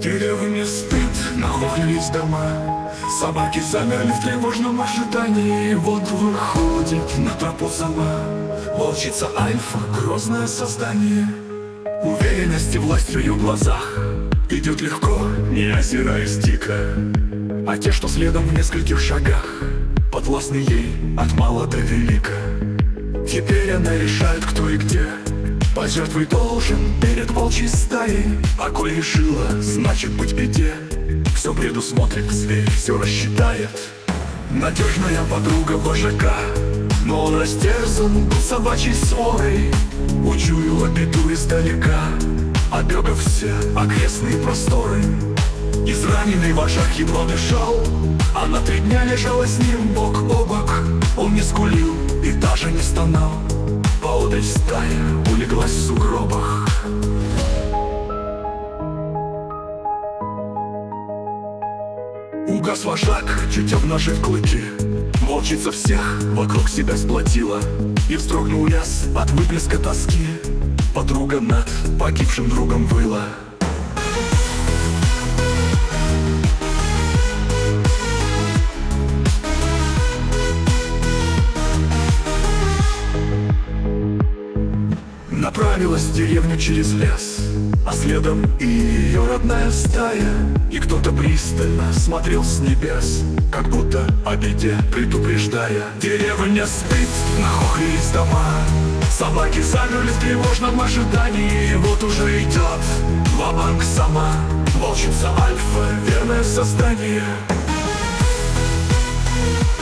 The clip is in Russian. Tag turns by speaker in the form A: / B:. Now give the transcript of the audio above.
A: Деревня спит, нахохлились дома. Собаки замерли в тревожном ожидании. И вот выходит на тропу сама волчица Альфа, грозное создание. Уверенность и власть в ее глазах. Идет легко, не озираясь дико. А те, что следом в нескольких шагах, подвластны ей от мала до велика. Теперь она решает, кто и где. Пожертвовать должен перед волчьей стаей. А коль решила, значит быть в беде. Все предусмотрит зверь, все рассчитает. Надежная подруга вожака, но он растерзан был собачьей сворой. Учуяла беду издалека, обегав все окрестные просторы. Израненный вожак едва дышал, она 3 дня лежала с ним бок о бок. Он не скулил и даже не стонал. Поодаль стая улеглась в сугробах. Угас вожак, чуть обнажив клыки. Волчица всех вокруг себя сплотила. И вздрогнул лес от выплеска тоски. Подруга над погибшим другом выла. Направилась в деревню через лес, а следом и ее родная стая. И кто-то пристально смотрел с небес, как будто о беде предупреждая. Деревня спит, нахохлились дома. Собаки замерли в тревожном ожидании. И вот уже идет ва-банк сама волчица Альфа, верное создание.